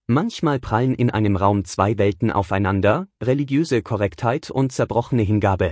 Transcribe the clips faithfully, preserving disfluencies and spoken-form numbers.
Manchmal prallen in einem Raum zwei Welten aufeinander, religiöse Korrektheit und zerbrochene Hingabe.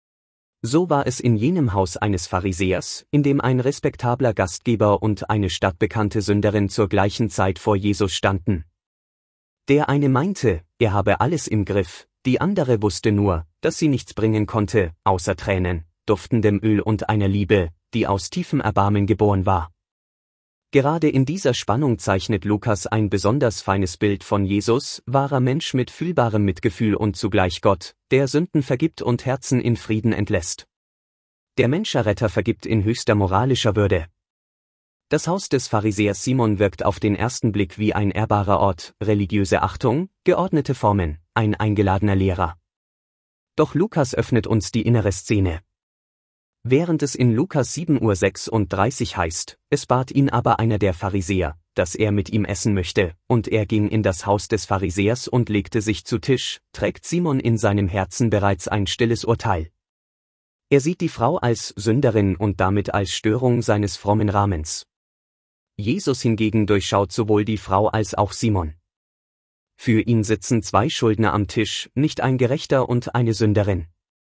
So war es in jenem Haus eines Pharisäers, in dem ein respektabler Gastgeber und eine stadtbekannte Sünderin zur gleichen Zeit vor Jesus standen. Der eine meinte, er habe alles im Griff, die andere wusste nur, dass sie nichts bringen konnte, außer Tränen, duftendem Öl und einer Liebe, die aus tiefem Erbarmen geboren war. Gerade in dieser Spannung zeichnet Lukas ein besonders feines Bild von Jesus, wahrer Mensch mit fühlbarem Mitgefühl und zugleich Gott, der Sünden vergibt und Herzen in Frieden entlässt. Der Menschenretter vergibt in höchster moralischer Würde. Das Haus des Pharisäers Simon wirkt auf den ersten Blick wie ein ehrbarer Ort, religiöse Achtung, geordnete Formen, ein eingeladener Lehrer. Doch Lukas öffnet uns die innere Szene. Während es in Lukas sieben Uhr sechsunddreißig heißt, es bat ihn aber einer der Pharisäer, dass er mit ihm essen möchte, und er ging in das Haus des Pharisäers und legte sich zu Tisch, trägt Simon in seinem Herzen bereits ein stilles Urteil. Er sieht die Frau als Sünderin und damit als Störung seines frommen Rahmens. Jesus hingegen durchschaut sowohl die Frau als auch Simon. Für ihn sitzen zwei Schuldner am Tisch, nicht ein Gerechter und eine Sünderin.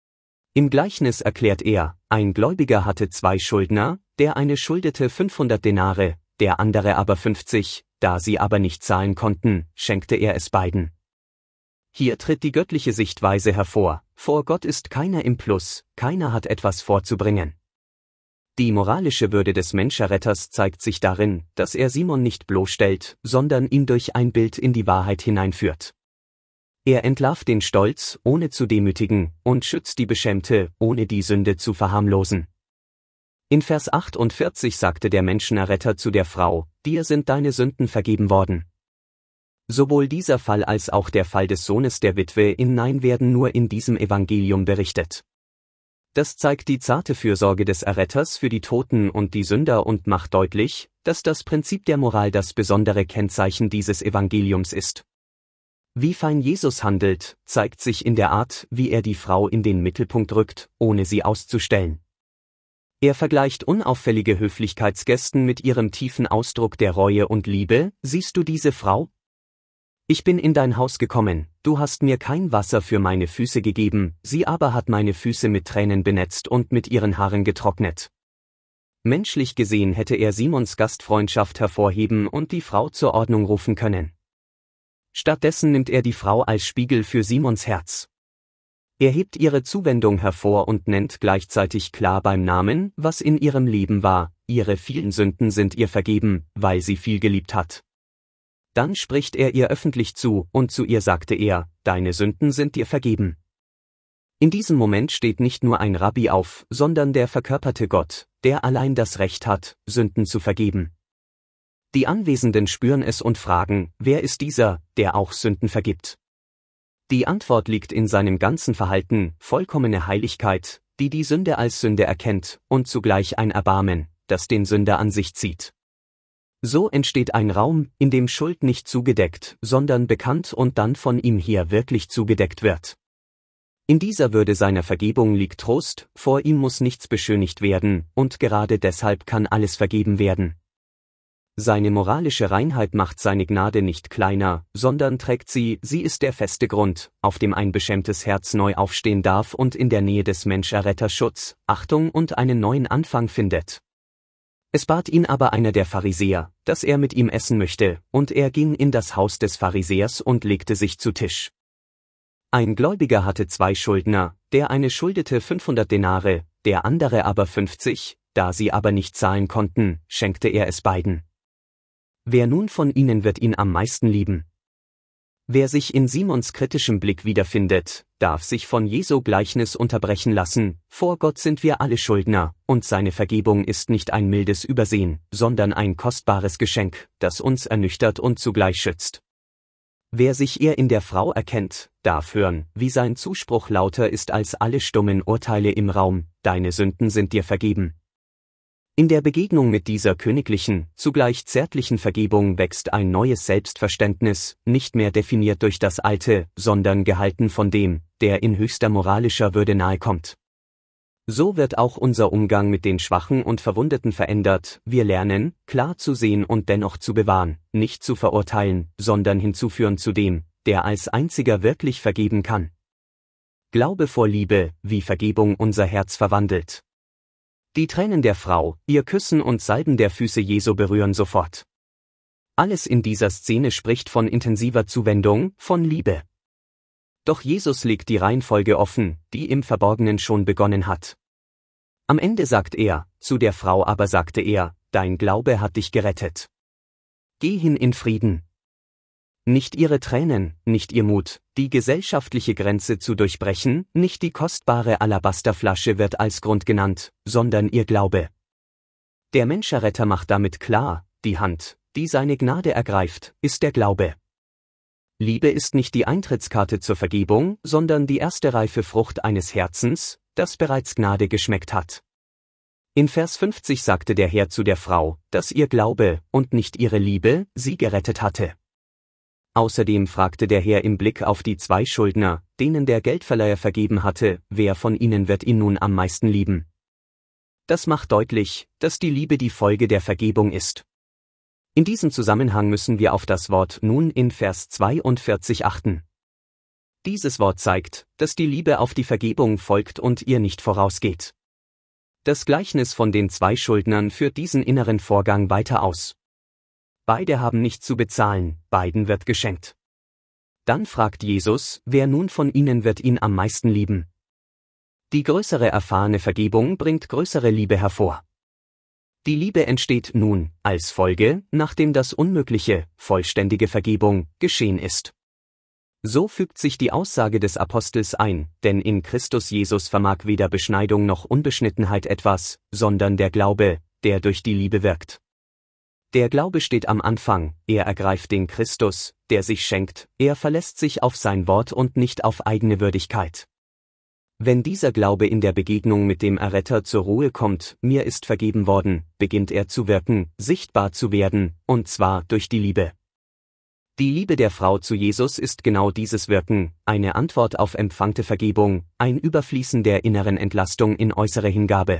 Im Gleichnis erklärt er, ein Gläubiger hatte zwei Schuldner, der eine schuldete fünfhundert Denare, der andere aber fünfzig, da sie aber nicht zahlen konnten, schenkte er es beiden. Hier tritt die göttliche Sichtweise hervor, vor Gott ist keiner im Plus, keiner hat etwas vorzubringen. Die moralische Würde des Menschenretters zeigt sich darin, dass er Simon nicht bloßstellt, sondern ihn durch ein Bild in die Wahrheit hineinführt. Er entlarvt den Stolz, ohne zu demütigen, und schützt die Beschämte, ohne die Sünde zu verharmlosen. In Vers achtundvierzig sagte der Menschenerretter zu der Frau, dir sind deine Sünden vergeben worden. Sowohl dieser Fall als auch der Fall des Sohnes der Witwe in Nain werden nur in diesem Evangelium berichtet. Das zeigt die zarte Fürsorge des Erretters für die Toten und die Sünder und macht deutlich, dass das Prinzip der Moral das besondere Kennzeichen dieses Evangeliums ist. Wie fein Jesus handelt, zeigt sich in der Art, wie er die Frau in den Mittelpunkt rückt, ohne sie auszustellen. Er vergleicht unauffällige Höflichkeitsgesten mit ihrem tiefen Ausdruck der Reue und Liebe, siehst du diese Frau? Ich bin in dein Haus gekommen, du hast mir kein Wasser für meine Füße gegeben, sie aber hat meine Füße mit Tränen benetzt und mit ihren Haaren getrocknet. Menschlich gesehen hätte er Simons Gastfreundschaft hervorheben und die Frau zur Ordnung rufen können. Stattdessen nimmt er die Frau als Spiegel für Simons Herz. Er hebt ihre Zuwendung hervor und nennt gleichzeitig klar beim Namen, was in ihrem Leben war, ihre vielen Sünden sind ihr vergeben, weil sie viel geliebt hat. Dann spricht er ihr öffentlich zu, und zu ihr sagte er, deine Sünden sind dir vergeben. In diesem Moment steht nicht nur ein Rabbi auf, sondern der verkörperte Gott, der allein das Recht hat, Sünden zu vergeben. Die Anwesenden spüren es und fragen, wer ist dieser, der auch Sünden vergibt? Die Antwort liegt in seinem ganzen Verhalten, vollkommene Heiligkeit, die die Sünde als Sünde erkennt, und zugleich ein Erbarmen, das den Sünder an sich zieht. So entsteht ein Raum, in dem Schuld nicht zugedeckt, sondern bekannt und dann von ihm hier wirklich zugedeckt wird. In dieser Würde seiner Vergebung liegt Trost, vor ihm muss nichts beschönigt werden, und gerade deshalb kann alles vergeben werden. Seine moralische Reinheit macht seine Gnade nicht kleiner, sondern trägt sie, sie ist der feste Grund, auf dem ein beschämtes Herz neu aufstehen darf und in der Nähe des Menschenretters Schutz, Achtung und einen neuen Anfang findet. Es bat ihn aber einer der Pharisäer, dass er mit ihm essen möchte, und er ging in das Haus des Pharisäers und legte sich zu Tisch. Ein Gläubiger hatte zwei Schuldner, der eine schuldete fünfhundert Denare, der andere aber fünfzig, da sie aber nicht zahlen konnten, schenkte er es beiden. Wer nun von ihnen wird ihn am meisten lieben? Wer sich in Simons kritischem Blick wiederfindet, darf sich von Jesu Gleichnis unterbrechen lassen, vor Gott sind wir alle Schuldner, und seine Vergebung ist nicht ein mildes Übersehen, sondern ein kostbares Geschenk, das uns ernüchtert und zugleich schützt. Wer sich eher in der Frau erkennt, darf hören, wie sein Zuspruch lauter ist als alle stummen Urteile im Raum, deine Sünden sind dir vergeben. In der Begegnung mit dieser königlichen, zugleich zärtlichen Vergebung wächst ein neues Selbstverständnis, nicht mehr definiert durch das Alte, sondern gehalten von dem, der in höchster moralischer Würde nahekommt. So wird auch unser Umgang mit den Schwachen und Verwundeten verändert, wir lernen, klar zu sehen und dennoch zu bewahren, nicht zu verurteilen, sondern hinzuführen zu dem, der als einziger wirklich vergeben kann. Glaube vor Liebe, wie Vergebung unser Herz verwandelt. Die Tränen der Frau, ihr Küssen und Salben der Füße Jesu berühren sofort. Alles in dieser Szene spricht von intensiver Zuwendung, von Liebe. Doch Jesus legt die Reihenfolge offen, die im Verborgenen schon begonnen hat. Am Ende sagt er, zu der Frau aber sagte er, dein Glaube hat dich gerettet. Geh hin in Frieden. Nicht ihre Tränen, nicht ihr Mut, die gesellschaftliche Grenze zu durchbrechen, nicht die kostbare Alabasterflasche wird als Grund genannt, sondern ihr Glaube. Der Menschenretter macht damit klar, die Hand, die seine Gnade ergreift, ist der Glaube. Liebe ist nicht die Eintrittskarte zur Vergebung, sondern die erste reife Frucht eines Herzens, das bereits Gnade geschmeckt hat. In Vers fünfzig sagte der Herr zu der Frau, dass ihr Glaube, und nicht ihre Liebe, sie gerettet hatte. Außerdem fragte der Herr im Blick auf die zwei Schuldner, denen der Geldverleiher vergeben hatte, wer von ihnen wird ihn nun am meisten lieben? Das macht deutlich, dass die Liebe die Folge der Vergebung ist. In diesem Zusammenhang müssen wir auf das Wort nun in Vers zweiundvierzig achten. Dieses Wort zeigt, dass die Liebe auf die Vergebung folgt und ihr nicht vorausgeht. Das Gleichnis von den zwei Schuldnern führt diesen inneren Vorgang weiter aus. Beide haben nichts zu bezahlen, beiden wird geschenkt. Dann fragt Jesus, wer nun von ihnen wird ihn am meisten lieben? Die größere erfahrene Vergebung bringt größere Liebe hervor. Die Liebe entsteht nun, als Folge, nachdem das Unmögliche, vollständige Vergebung, geschehen ist. So fügt sich die Aussage des Apostels ein, denn in Christus Jesus vermag weder Beschneidung noch Unbeschnittenheit etwas, sondern der Glaube, der durch die Liebe wirkt. Der Glaube steht am Anfang, er ergreift den Christus, der sich schenkt, er verlässt sich auf sein Wort und nicht auf eigene Würdigkeit. Wenn dieser Glaube in der Begegnung mit dem Erretter zur Ruhe kommt, mir ist vergeben worden, beginnt er zu wirken, sichtbar zu werden, und zwar durch die Liebe. Die Liebe der Frau zu Jesus ist genau dieses Wirken, eine Antwort auf empfangte Vergebung, ein Überfließen der inneren Entlastung in äußere Hingabe.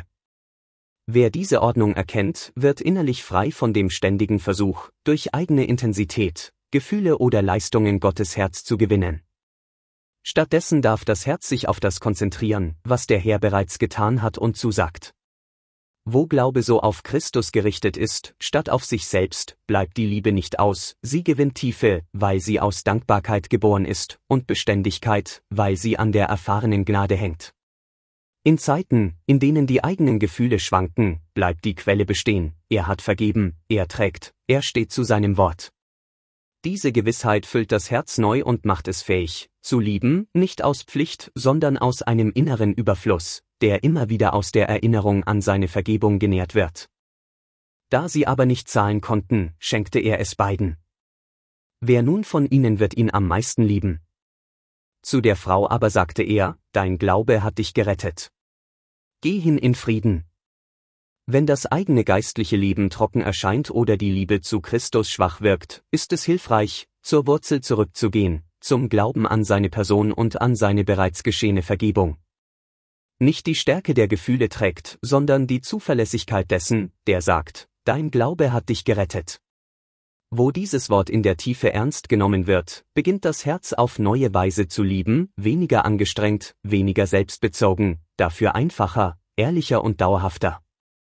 Wer diese Ordnung erkennt, wird innerlich frei von dem ständigen Versuch, durch eigene Intensität, Gefühle oder Leistungen Gottes Herz zu gewinnen. Stattdessen darf das Herz sich auf das konzentrieren, was der Herr bereits getan hat und zusagt. Wo Glaube so auf Christus gerichtet ist, statt auf sich selbst, bleibt die Liebe nicht aus, sie gewinnt Tiefe, weil sie aus Dankbarkeit geboren ist, und Beständigkeit, weil sie an der erfahrenen Gnade hängt. In Zeiten, in denen die eigenen Gefühle schwanken, bleibt die Quelle bestehen, er hat vergeben, er trägt, er steht zu seinem Wort. Diese Gewissheit füllt das Herz neu und macht es fähig, zu lieben, nicht aus Pflicht, sondern aus einem inneren Überfluss, der immer wieder aus der Erinnerung an seine Vergebung genährt wird. Da sie aber nicht zahlen konnten, schenkte er es beiden. Wer nun von ihnen wird ihn am meisten lieben? Zu der Frau aber sagte er, dein Glaube hat dich gerettet. Geh hin in Frieden. Wenn das eigene geistliche Leben trocken erscheint oder die Liebe zu Christus schwach wirkt, ist es hilfreich, zur Wurzel zurückzugehen, zum Glauben an seine Person und an seine bereits geschehene Vergebung. Nicht die Stärke der Gefühle trägt, sondern die Zuverlässigkeit dessen, der sagt, dein Glaube hat dich gerettet. Wo dieses Wort in der Tiefe ernst genommen wird, beginnt das Herz auf neue Weise zu lieben, weniger angestrengt, weniger selbstbezogen, dafür einfacher, ehrlicher und dauerhafter.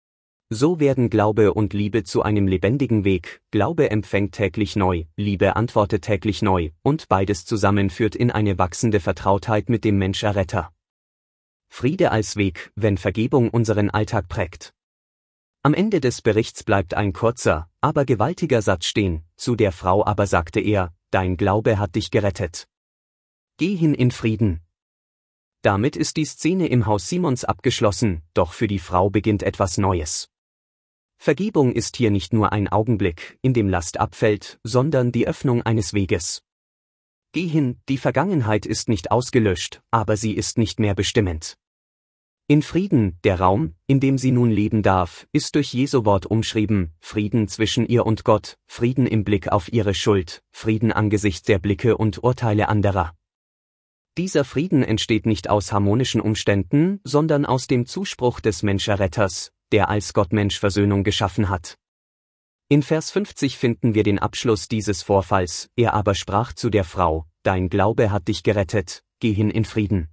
So werden Glaube und Liebe zu einem lebendigen Weg, Glaube empfängt täglich neu, Liebe antwortet täglich neu, und beides zusammen führt in eine wachsende Vertrautheit mit dem Mensch-Erretter. Friede als Weg, wenn Vergebung unseren Alltag prägt. Am Ende des Berichts bleibt ein kurzer, aber gewaltiger Satz stehen, zu der Frau aber sagte er, dein Glaube hat dich gerettet. Geh hin in Frieden. Damit ist die Szene im Haus Simons abgeschlossen, doch für die Frau beginnt etwas Neues. Vergebung ist hier nicht nur ein Augenblick, in dem Last abfällt, sondern die Öffnung eines Weges. Geh hin, die Vergangenheit ist nicht ausgelöscht, aber sie ist nicht mehr bestimmend. In Frieden, der Raum, in dem sie nun leben darf, ist durch Jesu Wort umschrieben, Frieden zwischen ihr und Gott, Frieden im Blick auf ihre Schuld, Frieden angesichts der Blicke und Urteile anderer. Dieser Frieden entsteht nicht aus harmonischen Umständen, sondern aus dem Zuspruch des Menschenretters, der als Gott-Mensch Versöhnung geschaffen hat. In Vers fünfzig finden wir den Abschluss dieses Vorfalls, er aber sprach zu der Frau, dein Glaube hat dich gerettet, geh hin in Frieden.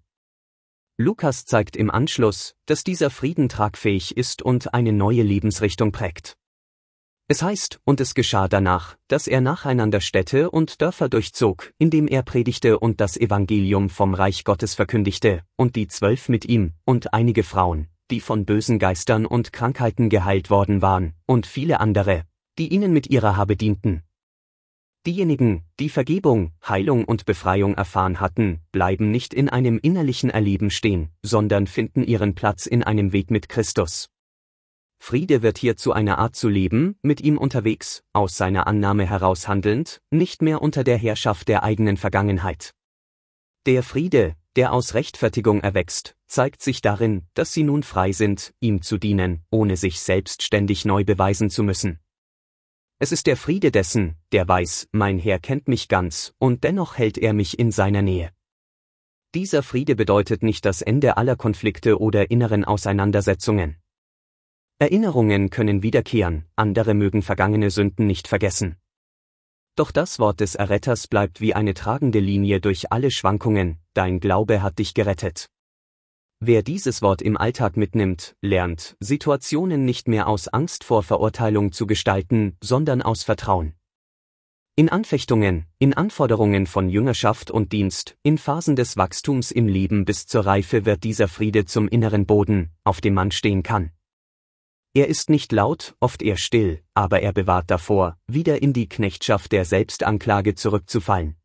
Lukas zeigt im Anschluss, dass dieser Frieden tragfähig ist und eine neue Lebensrichtung prägt. Es heißt, und es geschah danach, dass er nacheinander Städte und Dörfer durchzog, indem er predigte und das Evangelium vom Reich Gottes verkündigte, und die Zwölf mit ihm, und einige Frauen, die von bösen Geistern und Krankheiten geheilt worden waren, und viele andere, die ihnen mit ihrer Habe dienten. Diejenigen, die Vergebung, Heilung und Befreiung erfahren hatten, bleiben nicht in einem innerlichen Erleben stehen, sondern finden ihren Platz in einem Weg mit Christus. Friede wird hier zu einer Art zu leben, mit ihm unterwegs, aus seiner Annahme heraus handelnd, nicht mehr unter der Herrschaft der eigenen Vergangenheit. Der Friede, der aus Rechtfertigung erwächst, zeigt sich darin, dass sie nun frei sind, ihm zu dienen, ohne sich selbst ständig neu beweisen zu müssen. Es ist der Friede dessen, der weiß, mein Herr kennt mich ganz, und dennoch hält er mich in seiner Nähe. Dieser Friede bedeutet nicht das Ende aller Konflikte oder inneren Auseinandersetzungen. Erinnerungen können wiederkehren, andere mögen vergangene Sünden nicht vergessen. Doch das Wort des Erretters bleibt wie eine tragende Linie durch alle Schwankungen, dein Glaube hat dich gerettet. Wer dieses Wort im Alltag mitnimmt, lernt, Situationen nicht mehr aus Angst vor Verurteilung zu gestalten, sondern aus Vertrauen. In Anfechtungen, in Anforderungen von Jüngerschaft und Dienst, in Phasen des Wachstums im Leben bis zur Reife wird dieser Friede zum inneren Boden, auf dem man stehen kann. Er ist nicht laut, oft eher still, aber er bewahrt davor, wieder in die Knechtschaft der Selbstanklage zurückzufallen.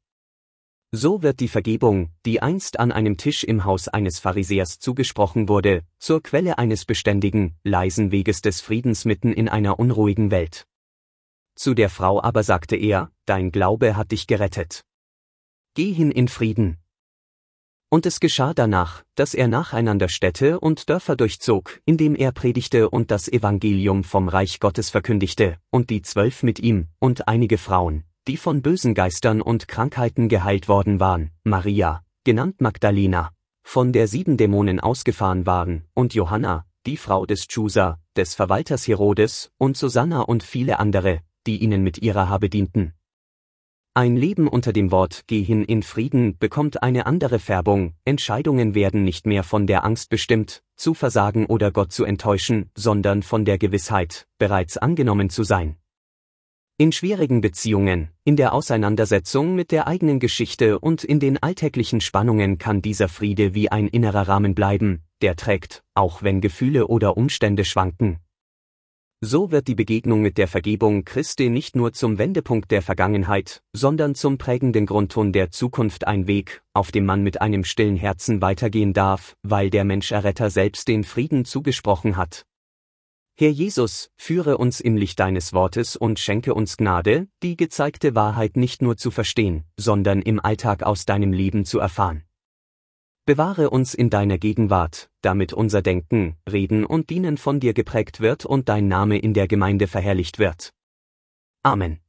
So wird die Vergebung, die einst an einem Tisch im Haus eines Pharisäers zugesprochen wurde, zur Quelle eines beständigen, leisen Weges des Friedens mitten in einer unruhigen Welt. Zu der Frau aber sagte er, dein Glaube hat dich gerettet. Geh hin in Frieden. Und es geschah danach, dass er nacheinander Städte und Dörfer durchzog, indem er predigte und das Evangelium vom Reich Gottes verkündigte, und die Zwölf mit ihm, und einige Frauen, die von bösen Geistern und Krankheiten geheilt worden waren, Maria, genannt Magdalena, von der sieben Dämonen ausgefahren waren, und Johanna, die Frau des Chusa, des Verwalters Herodes, und Susanna und viele andere, die ihnen mit ihrer Habe dienten. Ein Leben unter dem Wort Geh hin in Frieden bekommt eine andere Färbung, Entscheidungen werden nicht mehr von der Angst bestimmt, zu versagen oder Gott zu enttäuschen, sondern von der Gewissheit, bereits angenommen zu sein. In schwierigen Beziehungen, in der Auseinandersetzung mit der eigenen Geschichte und in den alltäglichen Spannungen kann dieser Friede wie ein innerer Rahmen bleiben, der trägt, auch wenn Gefühle oder Umstände schwanken. So wird die Begegnung mit der Vergebung Christi nicht nur zum Wendepunkt der Vergangenheit, sondern zum prägenden Grundton der Zukunft ein Weg, auf dem man mit einem stillen Herzen weitergehen darf, weil der Menschenretter selbst den Frieden zugesprochen hat. Herr Jesus, führe uns im Licht deines Wortes und schenke uns Gnade, die gezeigte Wahrheit nicht nur zu verstehen, sondern im Alltag aus deinem Leben zu erfahren. Bewahre uns in deiner Gegenwart, damit unser Denken, Reden und Dienen von dir geprägt wird und dein Name in der Gemeinde verherrlicht wird. Amen.